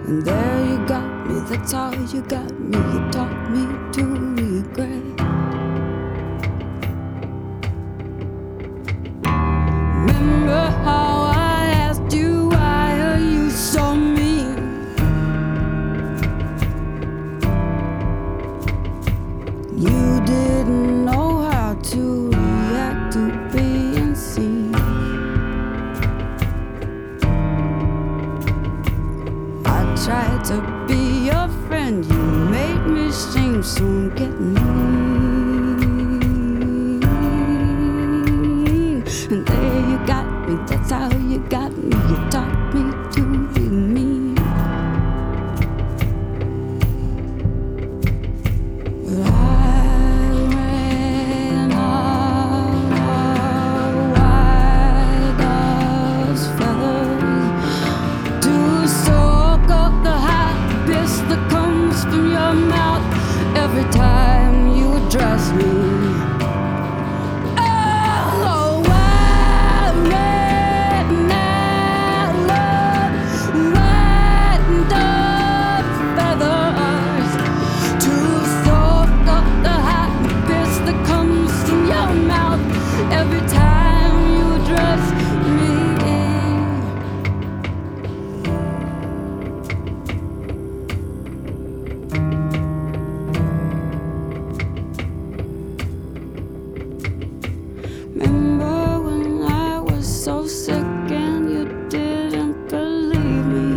And there you got me, that's how you got me. You taught me to regret. Remember how I asked you, why are you so mean? You didn't know how to react to being seen. I tried to be your friend, you made me seem so mean. And there you got me, that's how you got me. You taught me to be mean. But I ran out of wild feathers to soak up the happiness that comes from your mouth every time you address me. Every time you address me, remember when I was so sick and you didn't believe me?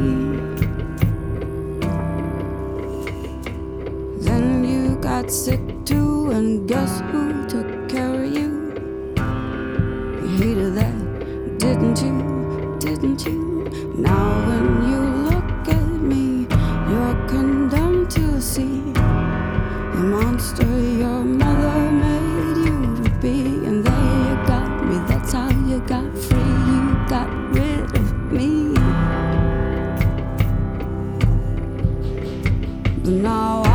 Then you got sick too, and guess who took care of you? You hated that, didn't you? Didn't you? Now when you look at me, you're condemned to see the monster your mother made you to be. And there you got me, that's how you got free. You got rid of me. But now